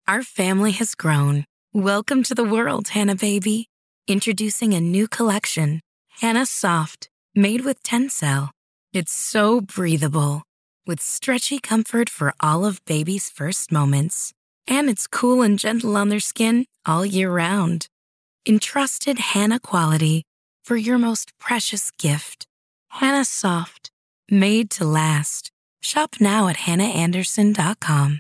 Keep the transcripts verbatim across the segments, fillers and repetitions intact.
Our family has grown. Welcome to the world, Hannah baby. Introducing a new collection, Hannah Soft, made with Tencel. It's so breathable, with stretchy comfort for all of baby's first moments. And it's cool and gentle on their skin all year round. Entrusted Hannah quality for your most precious gift. Hannah Soft, made to last. Shop now at hannah anderson dot com.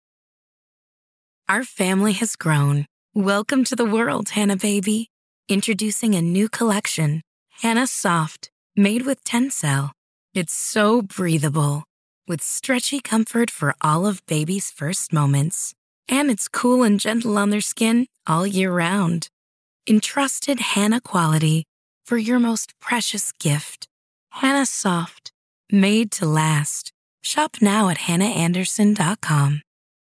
Our family has grown. Welcome to the world, Hannah baby. Introducing a new collection, Hannah Soft, made with Tencel. It's so breathable, with stretchy comfort for all of baby's first moments. And it's cool and gentle on their skin all year round. Entrusted Hannah quality for your most precious gift. Hannah Soft, made to last. Shop now at hannah anderson dot com.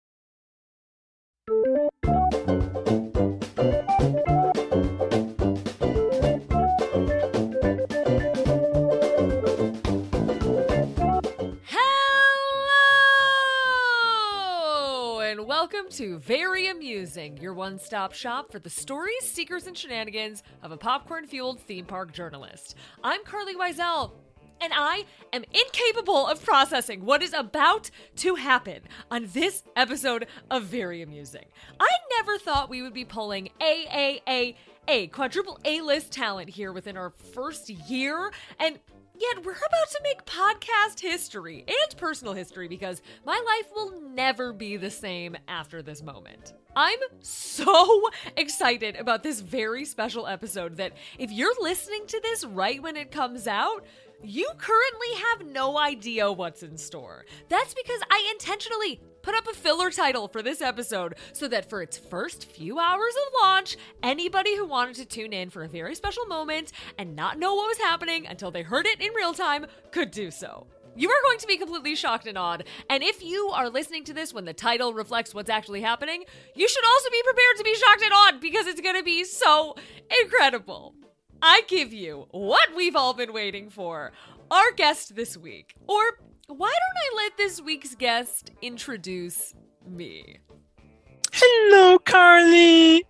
Hello, and welcome to Very Amusing, your one-stop shop for the stories, secrets, and shenanigans of a popcorn-fueled theme park journalist. I'm Carly Wiesel, and I am incapable of processing what is about to happen on this episode of Very Amusing. I never thought we would be pulling A A A A, quadruple A-list talent here within our first year, and yet we're about to make podcast history and personal history because my life will never be the same after this moment. I'm so excited about this very special episode that if you're listening to this right when it comes out, you currently have no idea what's in store. That's because I intentionally put up a filler title for this episode so that for its first few hours of launch, anybody who wanted to tune in for a very special moment and not know what was happening until they heard it in real time could do so. You are going to be completely shocked and awed, and if you are listening to this when the title reflects what's actually happening, you should also be prepared to be shocked and awed because it's going to be so incredible. I give you what we've all been waiting for, our guest this week. Or why don't I let this week's guest introduce me? Hello, Carly.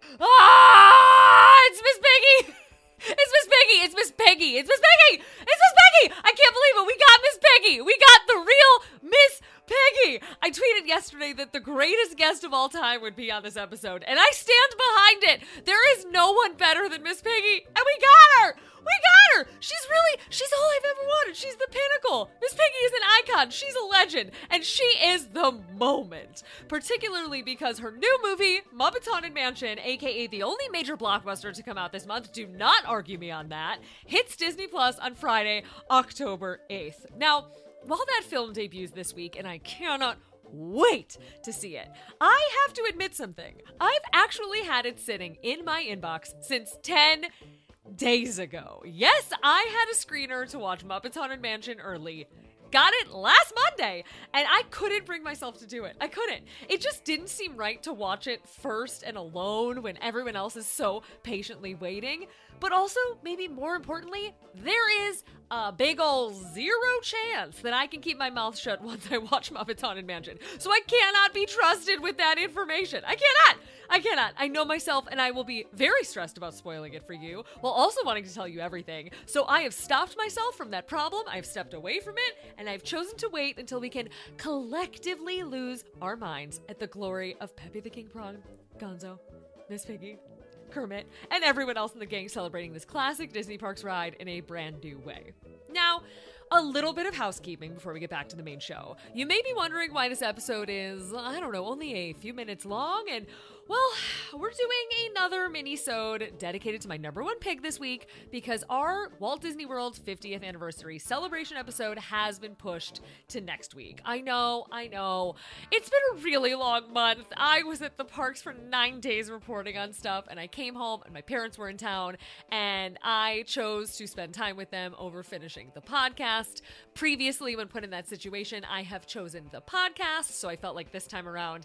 Ah, it's Miss Peggy. It's Miss Peggy. It's Miss Peggy. It's Miss Peggy. It's Miss Peggy. I can't believe it. We got Miss Peggy. We got the real Miss Peggy. I tweeted yesterday that the greatest guest of all time would be on this episode, and I stand behind it. There is no one better than Miss Peggy, and we got her. We got her. She's really, she's all I've ever wanted. She's the pinnacle. Miss Peggy is an icon. She's a legend, and she is the moment. Particularly because her new movie, Muppets Haunted Mansion, aka the only major blockbuster to come out this month, do not argue me on that, hits Disney Plus on Friday, October eighth. Now, while that film debuts this week, and I cannot wait to see it, I have to admit something. I've actually had it sitting in my inbox since ten days ago. Yes, I had a screener to watch Muppets Haunted Mansion early. Got it last Monday, and I couldn't bring myself to do it. I couldn't. It just didn't seem right to watch it first and alone when everyone else is so patiently waiting. But also, maybe more importantly, there is a big ol' zero chance that I can keep my mouth shut once I watch Muppets Haunted Mansion. So I cannot be trusted with that information. I cannot. I cannot. I know myself, and I will be very stressed about spoiling it for you, while also wanting to tell you everything. So I have stopped myself from that problem. I've stepped away from it, and I've chosen to wait until we can collectively lose our minds at the glory of Pepe the King Prawn, Gonzo, Miss Piggy, Kermit, and everyone else in the gang celebrating this classic Disney Parks ride in a brand new way. Now, a little bit of housekeeping before we get back to the main show. You may be wondering why this episode is, I don't know, only a few minutes long, and well, we're doing another mini-sode dedicated to my number one pig this week because our Walt Disney World fiftieth anniversary celebration episode has been pushed to next week. I know, I know. It's been a really long month. I was at the parks for nine days reporting on stuff, and I came home and my parents were in town, and I chose to spend time with them over finishing the podcast. Previously, when put in that situation, I have chosen the podcast, so I felt like this time around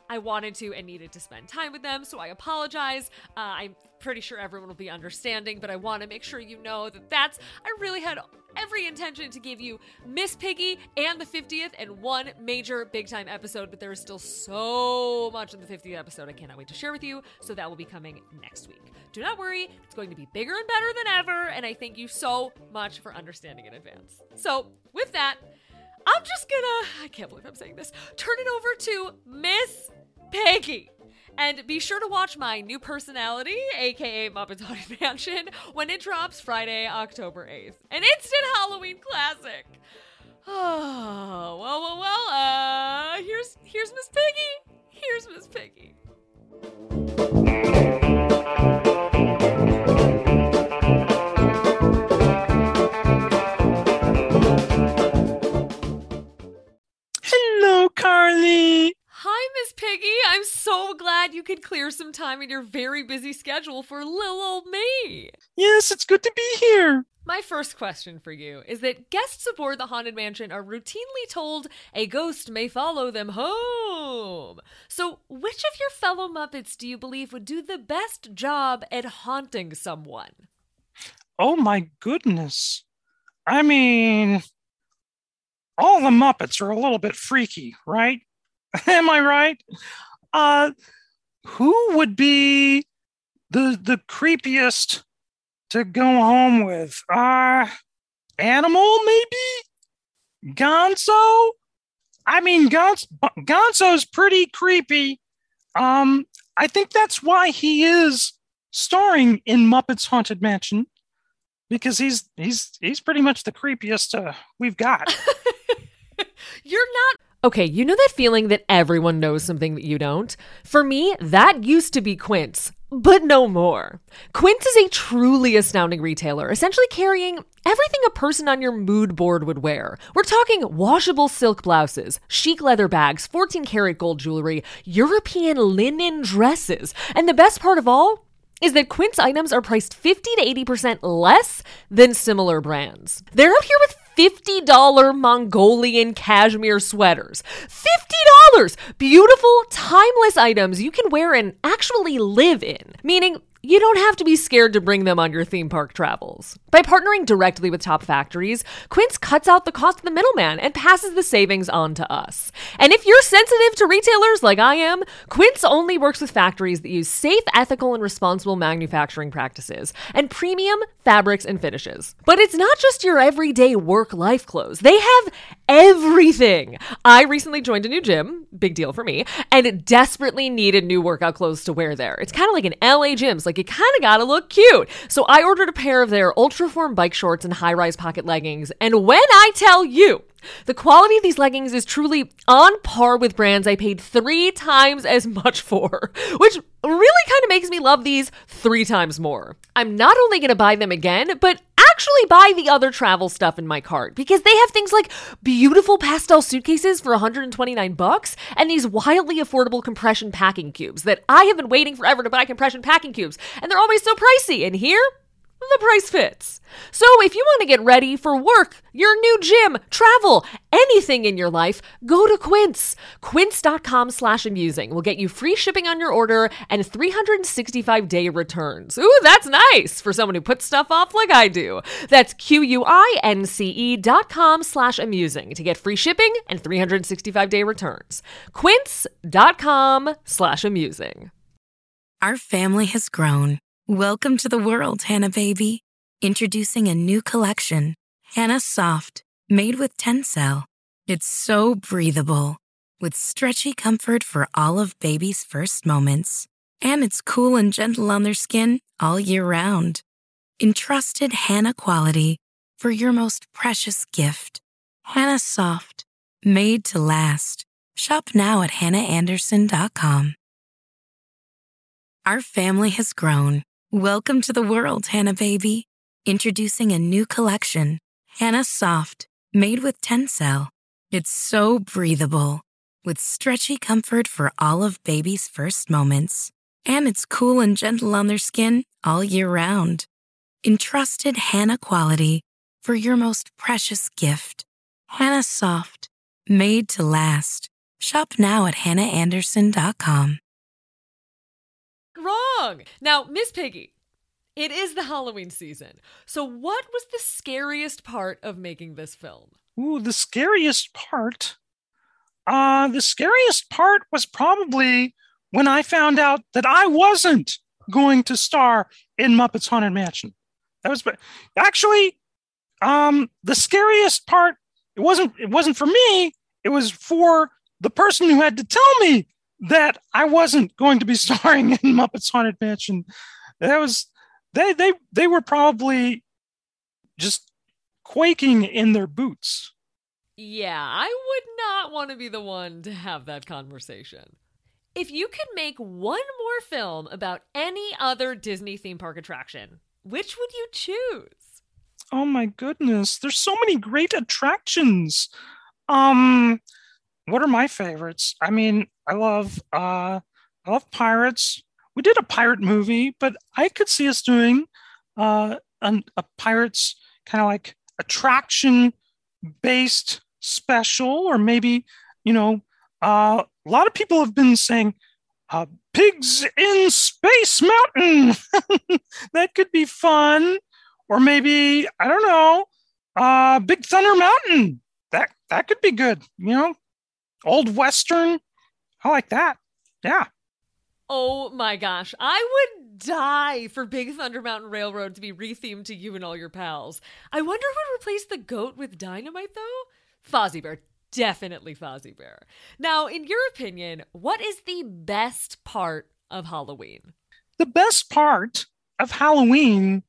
I wanted to and needed to spend time with them, so I apologize. Uh, I'm pretty sure everyone will be understanding, but I want to make sure you know that that's, I really had every intention to give you Miss Piggy and the fiftieth and one major big time episode, but there is still so much in the fiftieth episode I cannot wait to share with you, so that will be coming next week. Do not worry, it's going to be bigger and better than ever, and I thank you so much for understanding in advance. So, with that, I'm just gonna, I can't believe I'm saying this, turn it over to Miss Piggy. And be sure to watch my new personality, aka Muppets Haunted Mansion, when it drops Friday, October eighth. An instant Halloween classic. Oh, well, well, well, uh, here's, here's Miss Piggy. Here's Miss Piggy. Hello, Carly. Hi, Miss Piggy. I'm so glad you could clear some time in your very busy schedule for little old me. Yes, it's good to be here. My first question for you is that guests aboard the Haunted Mansion are routinely told a ghost may follow them home. So, which of your fellow Muppets do you believe would do the best job at haunting someone? Oh my goodness. I mean, all the Muppets are a little bit freaky, right? Am I right? Uh, who would be the the creepiest to go home with? Uh, Animal, maybe? Gonzo? I mean, Gonzo, Gonzo's pretty creepy. Um, I think that's why he is starring in Muppets Haunted Mansion, because he's he's he's pretty much the creepiest uh, we've got. You're not... Okay, you know that feeling that everyone knows something that you don't? For me, that used to be Quince, but no more. Quince is a truly astounding retailer, essentially carrying everything a person on your mood board would wear. We're talking washable silk blouses, chic leather bags, fourteen karat gold jewelry, European linen dresses, and the best part of all is that Quince items are priced fifty to eighty percent less than similar brands. They're out here with fifty dollars Mongolian cashmere sweaters. fifty dollars! Beautiful, timeless items you can wear and actually live in. Meaning, you don't have to be scared to bring them on your theme park travels. By partnering directly with top factories, Quince cuts out the cost of the middleman and passes the savings on to us. And if you're sensitive to retailers like I am, Quince only works with factories that use safe, ethical, and responsible manufacturing practices and premium fabrics and finishes. But it's not just your everyday work-life clothes. They have everything. I recently joined a new gym, big deal for me, and desperately needed new workout clothes to wear there. It's kind of like an L A gym. Like, you kind of gotta look cute. So I ordered a pair of their Ultraform bike shorts and high-rise pocket leggings. And when I tell you, the quality of these leggings is truly on par with brands I paid three times as much for, which really kind of makes me love these three times more. I'm not only going to buy them again, but actually buy the other travel stuff in my cart, because they have things like beautiful pastel suitcases for one hundred twenty-nine bucks and these wildly affordable compression packing cubes that I have been waiting forever to buy compression packing cubes, and they're always so pricey. And here, the price fits. So if you want to get ready for work, your new gym, travel, anything in your life, go to Quince. Quince.com slash amusing will get you free shipping on your order and three hundred sixty-five day returns. Ooh, that's nice for someone who puts stuff off like I do. That's Q-U-I-N-C-E dot com slash amusing to get free shipping and three hundred sixty-five day returns. Quince.com slash amusing. Our family has grown. Welcome to the world, Hannah baby. Introducing a new collection, Hannah Soft, made with Tencel. It's so breathable, with stretchy comfort for all of baby's first moments. And it's cool and gentle on their skin all year round. Entrusted Hannah quality for your most precious gift. Hannah Soft, made to last. Shop now at hannah anderson dot com. Our family has grown. Welcome to the world, Hannah baby. Introducing a new collection, Hannah Soft, made with Tencel. It's so breathable, with stretchy comfort for all of baby's first moments. And it's cool and gentle on their skin all year round. Entrusted Hannah quality for your most precious gift. Hannah Soft, made to last. Shop now at hannah anderson dot com. Wrong. Now, Miss Piggy, it is the Halloween season. So what was the scariest part of making this film? Ooh, the scariest part? Uh, the scariest part was probably when I found out that I wasn't going to star in Muppets Haunted Mansion. That was actually um, the scariest part. It wasn't. It wasn't for me. It was for the person who had to tell me that I wasn't going to be starring in Muppets Haunted Mansion. That was they. They they were probably just quaking in their boots. Yeah, I would not want to be the one to have that conversation. If you could make one more film about any other Disney theme park attraction, which would you choose? Oh my goodness, there's so many great attractions. Um, what are my favorites? I mean, I love uh, I love pirates. We did a pirate movie, but I could see us doing uh, an, a pirates kind of like attraction-based special, or maybe, you know, uh, a lot of people have been saying uh, Pigs in Space Mountain. That could be fun. Or maybe, I don't know, uh, Big Thunder Mountain. That that could be good. You know, old Western. I like that. Yeah. Oh my gosh. I would die for Big Thunder Mountain Railroad to be rethemed to You and All Your Pals. I wonder who would replace the goat with Dynamite, though? Fozzie Bear. Definitely Fozzie Bear. Now, in your opinion, what is the best part of Halloween? The best part of Halloween,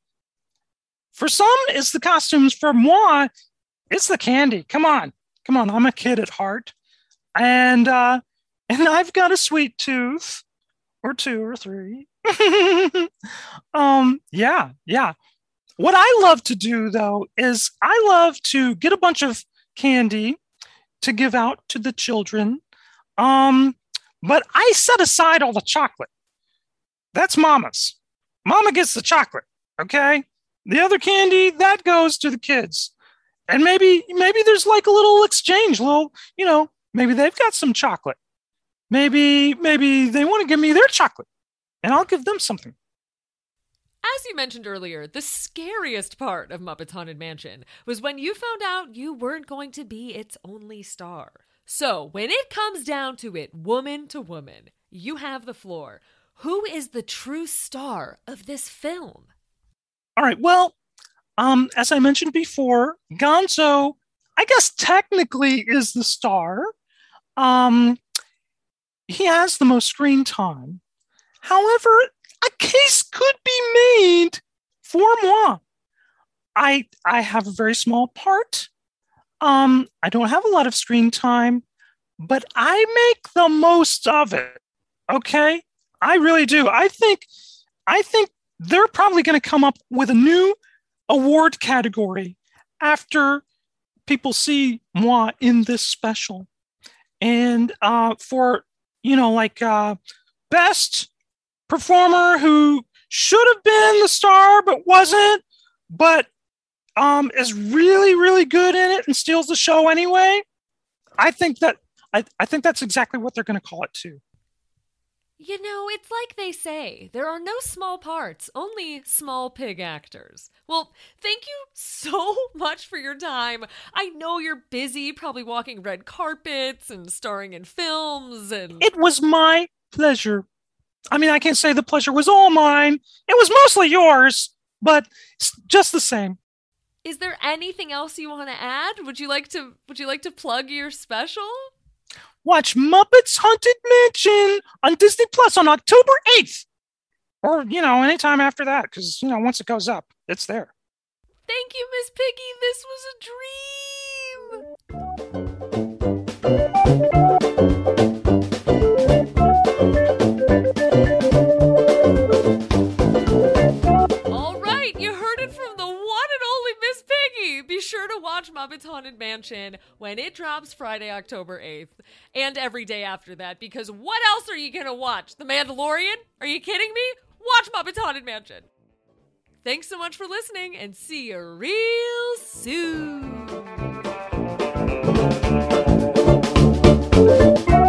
for some, is the costumes. For moi, it's the candy. Come on. Come on. I'm a kid at heart. And uh, and I've got a sweet tooth. Or two or three. um, yeah, yeah. What I love to do, though, is I love to get a bunch of candy to give out to the children. Um, but I set aside all the chocolate. That's Mama's. Mama gets the chocolate, okay? The other candy, that goes to the kids. And maybe, maybe there's like a little exchange, little, you know, maybe they've got some chocolate. Maybe, maybe they want to give me their chocolate, and I'll give them something. As you mentioned earlier, the scariest part of Muppets Haunted Mansion was when you found out you weren't going to be its only star. So, when it comes down to it, woman to woman, you have the floor. Who is the true star of this film? All right, well, um, as I mentioned before, Gonzo, I guess technically is the star. Um... He has the most screen time. However, a case could be made for moi. I I have a very small part. Um, I don't have a lot of screen time, but I make the most of it. Okay? I really do. I think I think they're probably going to come up with a new award category after people see moi in this special. And uh, for you know, like uh, best performer who should have been the star but wasn't, but um, is really, really good in it and steals the show anyway. I think that I, I think that's exactly what they're going to call it too. You know, it's like they say, there are no small parts, only small pig actors. Well, thank you so much for your time. I know you're busy, probably walking red carpets and starring in films and... It was my pleasure. I mean, I can't say the pleasure was all mine. It was mostly yours, but it's just the same. Is there anything else you want to add? Would you like to, would you like to plug your special? Watch Muppets Haunted Mansion on Disney Plus on October eighth. Or, you know, anytime after that, because, you know, once it goes up, it's there. Thank you, Miss Piggy. This was a dream. All right, you heard it from the one and only Miss Piggy. Be sure to watch Muppets Haunted Mansion when it drops Friday, October eighth, and every day after that, because what else are you going to watch? The Mandalorian? Are you kidding me? Watch Muppets Haunted Mansion. Thanks so much for listening, and see you real soon.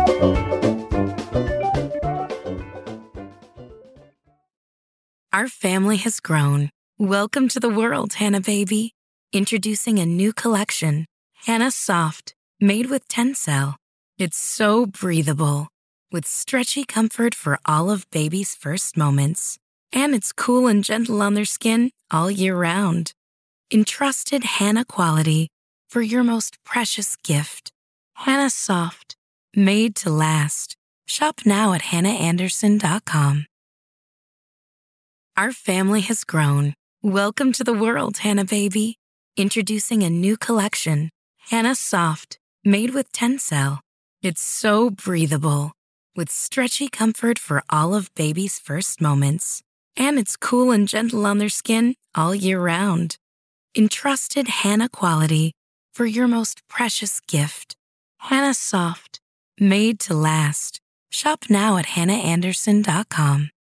Our family has grown. Welcome to the world, Hannah baby. Introducing a new collection, Hannah Soft, made with Tencel. It's so breathable, with stretchy comfort for all of baby's first moments. And it's cool and gentle on their skin all year round. Entrusted Hannah quality for your most precious gift. Hannah Soft, made to last. Shop now at hannah anderson dot com. Our family has grown. Welcome to the world, Hannah baby. Introducing a new collection, Hannah Soft, made with Tencel. It's so breathable, with stretchy comfort for all of baby's first moments. And it's cool and gentle on their skin all year round. Entrusted Hannah quality for your most precious gift. Hannah Soft, made to last. Shop now at hannah anderson dot com.